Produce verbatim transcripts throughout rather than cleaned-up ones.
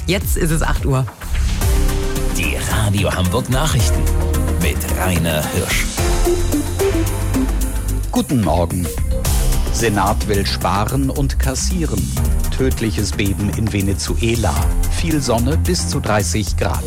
Jetzt ist es acht Uhr. Die Radio Hamburg Nachrichten mit Rainer Hirsch. Guten Morgen. Senat will sparen und kassieren. Tödliches Beben in Venezuela. Viel Sonne bis zu dreißig Grad.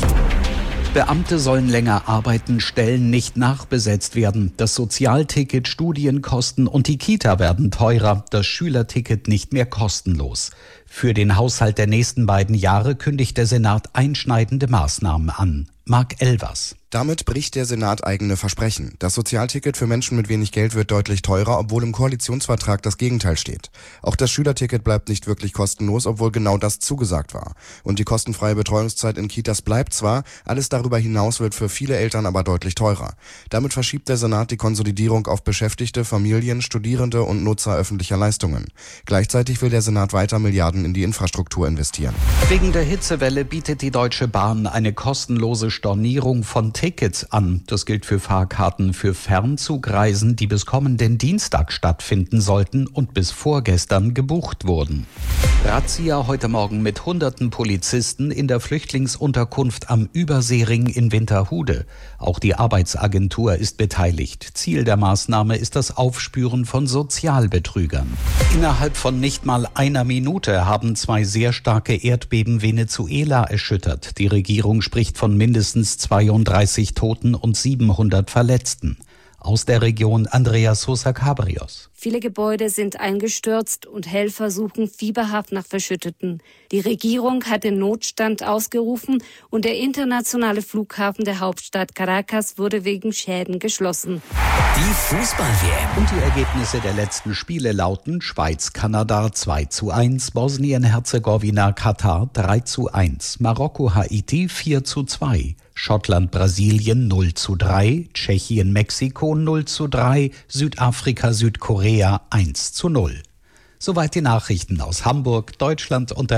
Beamte sollen länger arbeiten, Stellen nicht nachbesetzt werden. Das Sozialticket, Studienkosten und die Kita werden teurer. Das Schülerticket nicht mehr kostenlos. Für den Haushalt der nächsten beiden Jahre kündigt der Senat einschneidende Maßnahmen an. Marc Elvers. Damit bricht der Senat eigene Versprechen. Das Sozialticket für Menschen mit wenig Geld wird deutlich teurer, obwohl im Koalitionsvertrag das Gegenteil steht. Auch das Schülerticket bleibt nicht wirklich kostenlos, obwohl genau das zugesagt war. Und die kostenfreie Betreuungszeit in Kitas bleibt zwar, alles darüber hinaus wird für viele Eltern aber deutlich teurer. Damit verschiebt der Senat die Konsolidierung auf Beschäftigte, Familien, Studierende und Nutzer öffentlicher Leistungen. Gleichzeitig will der Senat weiter Milliarden in die Infrastruktur investieren. Wegen der Hitzewelle bietet die Deutsche Bahn eine kostenlose Stornierung von Tickets an. Das gilt für Fahrkarten für Fernzugreisen, die bis kommenden Dienstag stattfinden sollten und bis vorgestern gebucht wurden. Razzia heute Morgen mit hunderten Polizisten in der Flüchtlingsunterkunft am Überseering in Winterhude. Auch die Arbeitsagentur ist beteiligt. Ziel der Maßnahme ist das Aufspüren von Sozialbetrügern. Innerhalb von nicht mal einer Minute haben zwei sehr starke Erdbeben Venezuela erschüttert. Die Regierung spricht von mindestens zweiunddreißig Toten und siebenhundert Verletzten. Aus der Region Andrea Sosa Cabrios. Viele Gebäude sind eingestürzt und Helfer suchen fieberhaft nach Verschütteten. Die Regierung hat den Notstand ausgerufen und der internationale Flughafen der Hauptstadt Caracas wurde wegen Schäden geschlossen. Die Fußball-W M. Und die Ergebnisse der letzten Spiele lauten: Schweiz-Kanada zwei zu eins, Bosnien-Herzegowina-Katar drei zu eins, Marokko-Haiti vier zu zwei, Schottland-Brasilien null zu drei, Tschechien-Mexiko null zu drei, Südafrika-Südkorea eins zu null. Soweit die Nachrichten aus Hamburg, Deutschland und der